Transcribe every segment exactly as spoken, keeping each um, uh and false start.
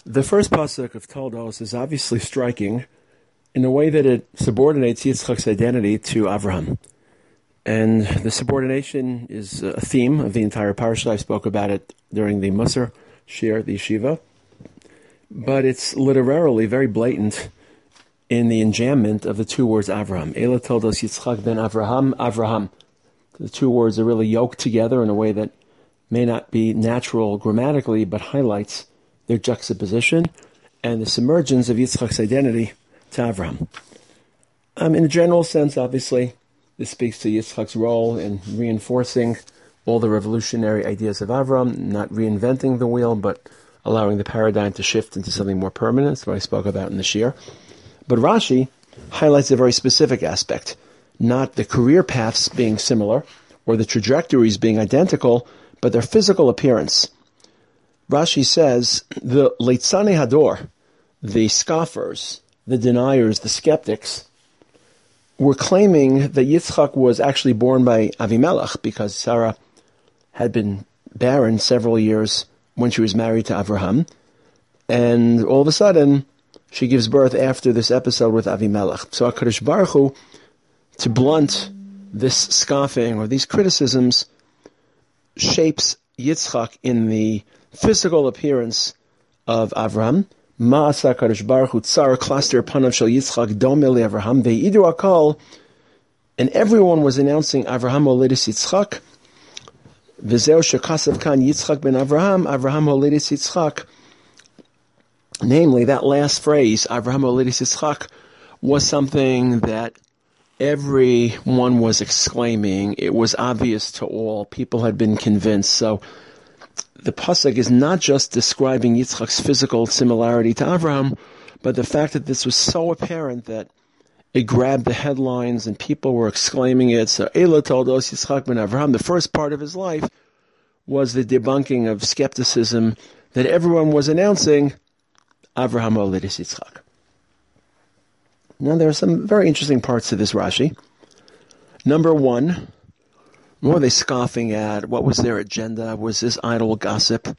The first pasuk of Toldos is obviously striking in a way that it subordinates Yitzchak's identity to Avraham. And the subordination is a theme of the entire parasha. I spoke about it during the Musar Shir, the Yeshiva. But it's literarily very blatant in the enjambment of the two words Avraham. Ela Toldos Yitzchak ben Avraham, Avraham. The two words are really yoked together in a way that may not be natural grammatically, but highlights their juxtaposition and the submergence of Yitzchak's identity to Avraham. Um, in a general sense, obviously, this speaks to Yitzchak's role in reinforcing all the revolutionary ideas of Avraham, not reinventing the wheel, but allowing the paradigm to shift into something more permanent. That's what I spoke about in the Shir. But Rashi highlights a very specific aspect, not the career paths being similar or the trajectories being identical, but their physical appearance. Rashi says, the Leitzane Hador, the scoffers, the deniers, the skeptics, were claiming that Yitzchak was actually born by Avimelech because Sarah had been barren several years when she was married to Avraham, and all of a sudden she gives birth after this episode with Avimelech. So HaKadosh Baruch Hu, to blunt this scoffing or these criticisms, shapes Yitzchak in the physical appearance of Avraham. Ma'asa HaKadosh Baruch Hu tzar klaster panav shel Yitzchak dome le'Avraham ve'idu akal, and everyone was announcing Avraham holidus Yitzchak. V'zeu shekasav kan Yitzchak ben Avraham, Avraham holidus Yitzchak. Namely, that last phrase, Avraham holidus Yitzchak, was something that everyone was exclaiming. It was obvious to all. People had been convinced. So the pasuk is not just describing Yitzchak's physical similarity to Avraham, but the fact that this was so apparent that it grabbed the headlines and people were exclaiming it. So Ela Toldos Yitzchak ben Avraham, the first part of his life, was the debunking of skepticism that everyone was announcing Avraham holidus Yitzchak. Now, there are some very interesting parts to this Rashi. Number one, what were they scoffing at? What was their agenda? Was this idle gossip?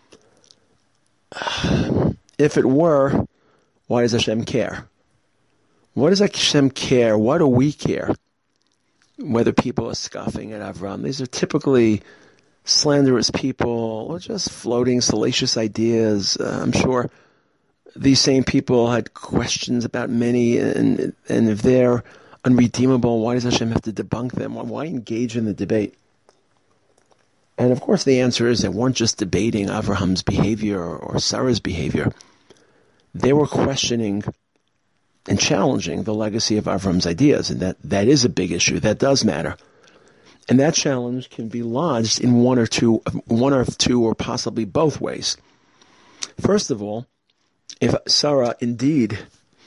If it were, why does Hashem care? What does Hashem care? Why do we care? Whether people are scoffing at Avraham. These are typically slanderous people, or just floating salacious ideas. Uh, I'm sure these same people had questions about many, and and if they're unredeemable, why does Hashem have to debunk them? Why engage in the debate? And of course the answer is they weren't just debating Avraham's behavior or Sarah's behavior. They were questioning and challenging the legacy of Avraham's ideas, and that, that is a big issue. That does matter. And that challenge can be lodged in one or two, one or two or possibly both ways. First of all, if Sarah indeed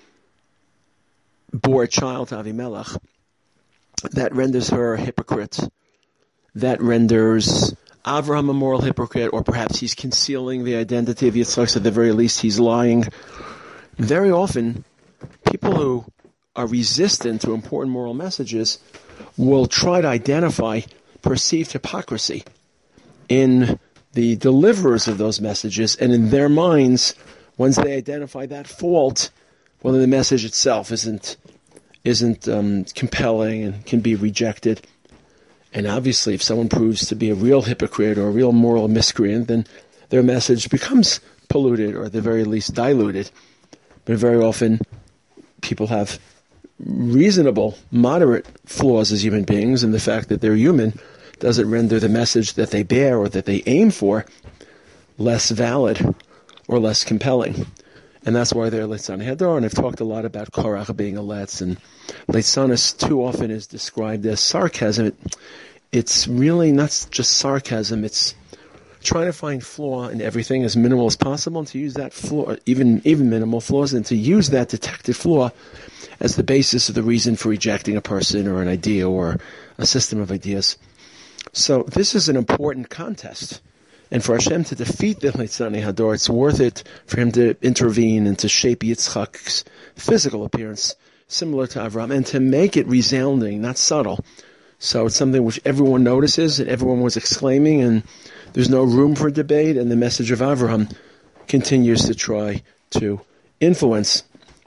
bore a child to Avimelech, that renders her a hypocrite. That renders Avraham a moral hypocrite, or perhaps he's concealing the identity of Yitzchak, so at the very least he's lying. Very often, people who are resistant to important moral messages will try to identify perceived hypocrisy in the deliverers of those messages, and in their minds, once they identify that fault, well, then the message itself isn't isn't um, compelling and can be rejected. And obviously, if someone proves to be a real hypocrite or a real moral miscreant, then their message becomes polluted, or at the very least diluted. But very often, people have reasonable, moderate flaws as human beings, and the fact that they're human doesn't render the message that they bear or that they aim for less valid or less compelling. And that's why they're Leitzan Hador, and I've talked a lot about Korach being a Letz, and Leitzanis too often is described as sarcasm. It, it's really not just sarcasm, it's trying to find flaw in everything as minimal as possible, and to use that flaw, even even minimal flaws, and to use that detected flaw as the basis of the reason for rejecting a person or an idea or a system of ideas. So this is an important contest. And for Hashem to defeat the Leitzani Hador, it's worth it for him to intervene and to shape Yitzchak's physical appearance similar to Avraham, and to make it resounding, not subtle. So it's something which everyone notices and everyone was exclaiming, and there's no room for debate, and the message of Avraham continues to try to influence.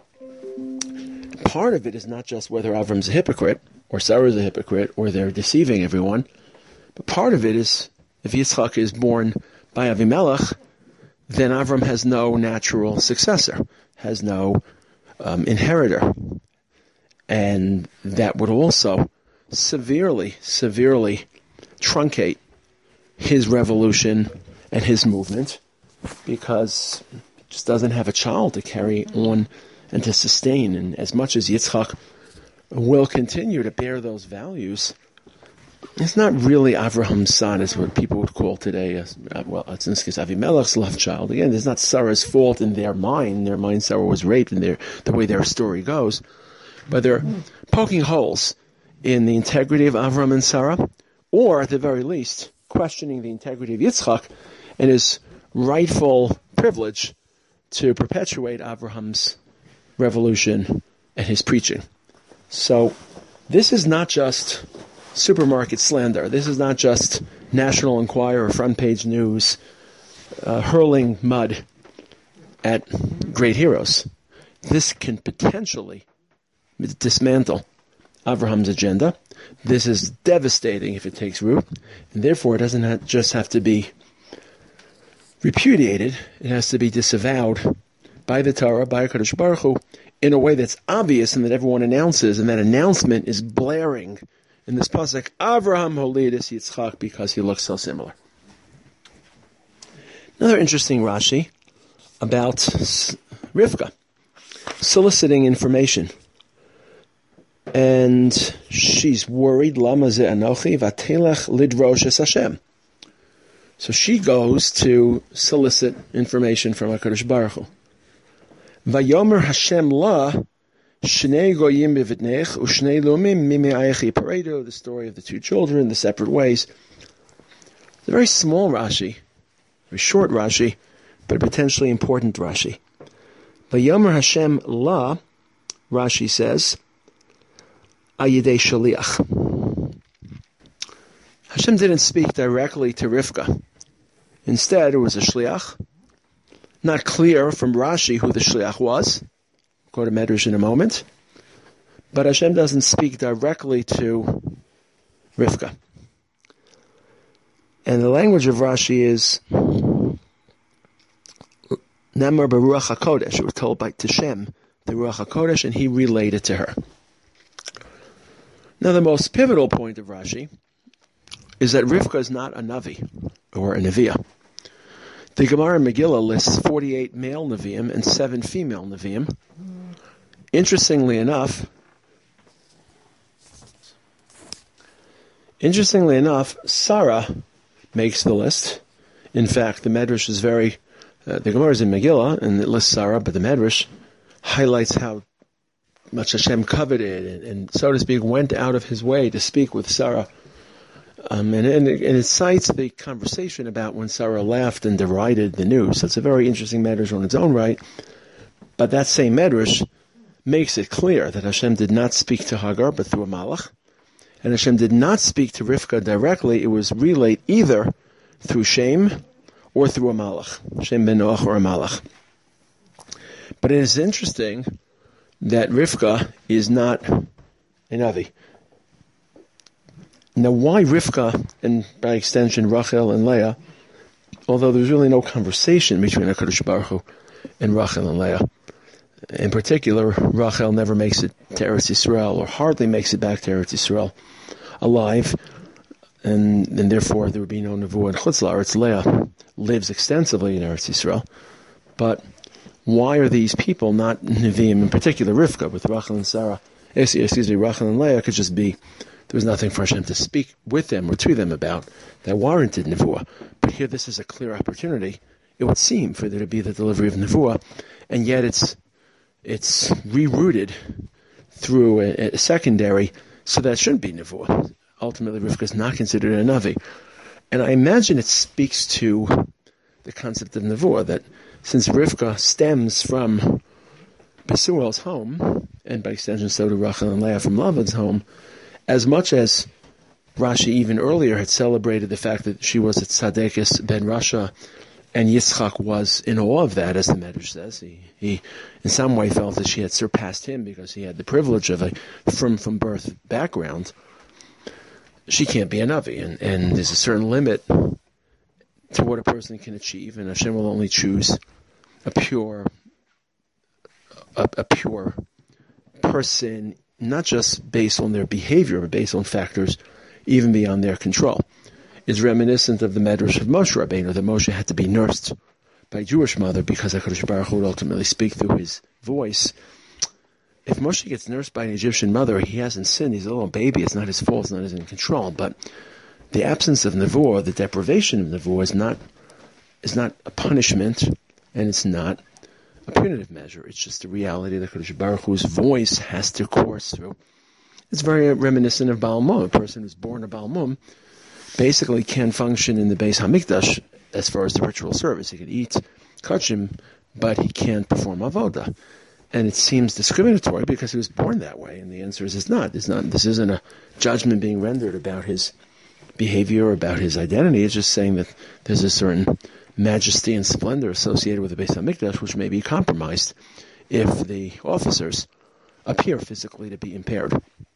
Part of it is not just whether Avram's a hypocrite, or Sarah's a hypocrite, or they're deceiving everyone, but part of it is, if Yitzchak is born by Avimelech, then Avram has no natural successor, has no um, inheritor. And that would also severely, severely truncate his revolution and his movement, because he just doesn't have a child to carry on and to sustain. And as much as Yitzchak will continue to bear those values, it's not really Avraham's son, is what people would call today, as, well, it's in this case Avimelech's love child. Again, it's not Sarah's fault in their mind. In their mind, Sarah was raped, in their, the way their story goes. But they're poking holes in the integrity of Avram and Sarah, or at the very least, questioning the integrity of Yitzchak and his rightful privilege to perpetuate Avraham's revolution and his preaching. So this is not just supermarket slander. This is not just National Enquirer front page news uh, hurling mud at great heroes. This can potentially dismantle Avraham's agenda. This is devastating if it takes root, and therefore it doesn't have, just have to be repudiated. It has to be disavowed by the Torah, by HaKadosh Baruch Hu, in a way that's obvious and that everyone announces, and that announcement is blaring in this pasuk, Avraham holidus Yitzchak, because he looks so similar. Another interesting Rashi about Rivka soliciting information. And she's worried, Lama ze anochi vatelech lidrosh es Hashem. So she goes to solicit information from HaKadosh Baruch Hu. Vayomer Hashem la shnei goyim bivitnech ushnei lumim mime'ayechi paredo, the story of the two children, the separate ways. It's a very small Rashi, very short Rashi, but a potentially important Rashi. Vayomer Hashem la, Rashi says, Ayidei Shaliach. Hashem didn't speak directly to Rivka. Instead, it was a Shliach. Not clear from Rashi who the Shliach was. We'll go to Medrash in a moment. But Hashem doesn't speak directly to Rivka. And the language of Rashi is Namar Baruch HaKodesh. It was told by Tishem, the Ruach HaKodesh, and he relayed it to her. Now, the most pivotal point of Rashi is that Rivka is not a Navi, or a Neviah. The Gemara in Megillah lists forty-eight male Nevi'im and seven female Nevi'im. Interestingly enough, interestingly enough, Sarah makes the list. In fact, the Medrash is very, uh, the Gemara is in Megillah, and it lists Sarah, but the Medrash highlights how much Hashem coveted, and, and so to speak, went out of his way to speak with Sarah. Um, and, and, it, and it cites the conversation about when Sarah laughed and derided the news. That's a very interesting medrash on its own right. But that same medrash makes it clear that Hashem did not speak to Hagar, but through a malach. And Hashem did not speak to Rivka directly. It was relayed either through Shem or through a malach. Shem ben Noach or a malach. But it is interesting that Rivka is not a Navi. Now, why Rivka, and by extension Rachel and Leah, although there's really no conversation between HaKadosh Baruch Hu and Rachel and Leah. In particular, Rachel never makes it to Eretz Yisrael, or hardly makes it back to Eretz Yisrael alive, and, and therefore there would be no Nevuah in Chutz La'aretz. Leah lives extensively in Eretz Yisrael. But why are these people not Nevi'im, in particular Rivka, with Rachel and Sarah? Excuse me, Rachel and Leah could just be, there was nothing for Hashem to speak with them or to them about that warranted Nevuah. But here this is a clear opportunity, it would seem, for there to be the delivery of Nevuah, and yet it's it's rerouted through a, a secondary, so that shouldn't be Nevuah. Ultimately, Rivka is not considered a Navi. And I imagine it speaks to the concept of Nevuah, that since Rivka stems from Besuel's home, and by extension so do Rachel and Leah from Lavan's home, as much as Rashi even earlier had celebrated the fact that she was a Tzadekis ben Rasha, And Yitzchak was in awe of that, as the Medrash says. He, he, in some way, felt that she had surpassed him because he had the privilege of a from from birth background. She can't be a Navi, and, and there's a certain limit to what a person can achieve, and Hashem will only choose a pure, a, a pure person, not just based on their behavior, but based on factors even beyond their control. Is reminiscent of the Medrash of Moshe Rabbeinu, that Moshe had to be nursed by a Jewish mother because HaKadosh Baruch Hu would ultimately speak through his voice. If Moshe gets nursed by an Egyptian mother, he hasn't sinned. He's a little baby. It's not his fault. It's not his in control. But the absence of nevuah, the deprivation of nevuah, is not is not a punishment, and it's not a punitive measure. It's just the reality that HaKadosh Baruch Hu's voice has to course through. It's very reminiscent of Baal Mum. A person who's born a Baal Mum basically can function in the Beis Hamikdash as far as the ritual service. He can eat kachim, but he can't perform avoda. And it seems discriminatory because he was born that way, and the answer is it's not. It's not. This isn't a judgment being rendered about his behavior or about his identity. It's just saying that there's a certain majesty and splendor associated with the Beis Hamikdash which may be compromised if the officers appear physically to be impaired.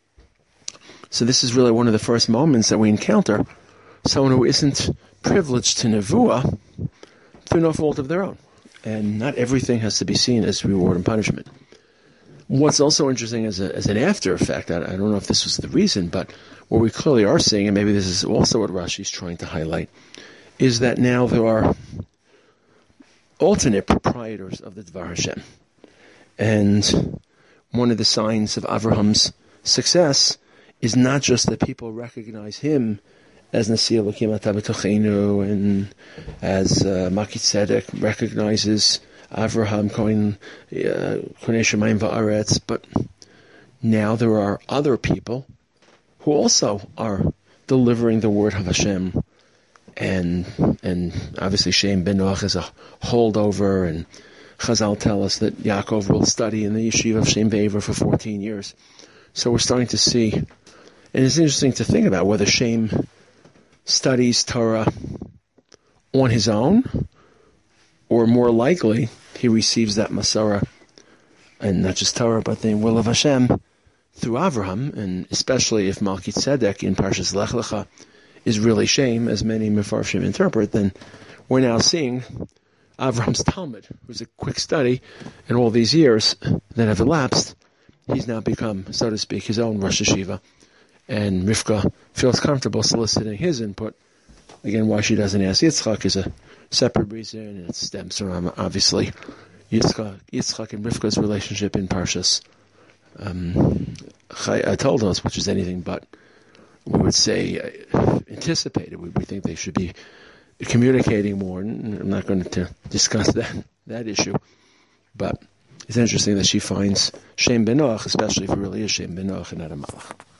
So this is really one of the first moments that we encounter someone who isn't privileged to nevuah through no fault of their own. And not everything has to be seen as reward and punishment. What's also interesting as, a, as an after effect, I, I don't know if this was the reason, but what we clearly are seeing, and maybe this is also what Rashi's trying to highlight, is that now there are alternate proprietors of the Dvar Hashem. And one of the signs of Abraham's success is not just that people recognize him as Nasi Elokim Ata B'tocheinu, and as uh, Maki Tzedek recognizes Avraham Kohen Konei Shemayim Va'aretz, but now there are other people who also are delivering the word of Hashem, and and obviously Shem ben Noach is a holdover, and Chazal tell us that Yaakov will study in the yeshiva of Shem Ve'aver for fourteen years. So we're starting to see, and it's interesting to think about whether Shem studies Torah on his own, or more likely he receives that Masorah, and not just Torah, but the will of Hashem through Avraham, and especially if Malki Tzedek in Parshas Lech Lecha is really Shem, as many Mefarshim interpret, then we're now seeing Avraham's Talmud, who's a quick study, and all these years that have elapsed, he's now become, so to speak, his own Rosh Hashiva. And Rivka feels comfortable soliciting his input. Again, why she doesn't ask Yitzchak is a separate reason, and it stems from, obviously, Yitzchak, Yitzchak and Rivka's relationship in Parshas um, Chai told us, which is anything but, we would say, uh, anticipated. We, we think they should be communicating more, and I'm not going to discuss that, that issue. But it's interesting that she finds Shem ben Noach, especially if it really is Shem ben Noach and not a Malach.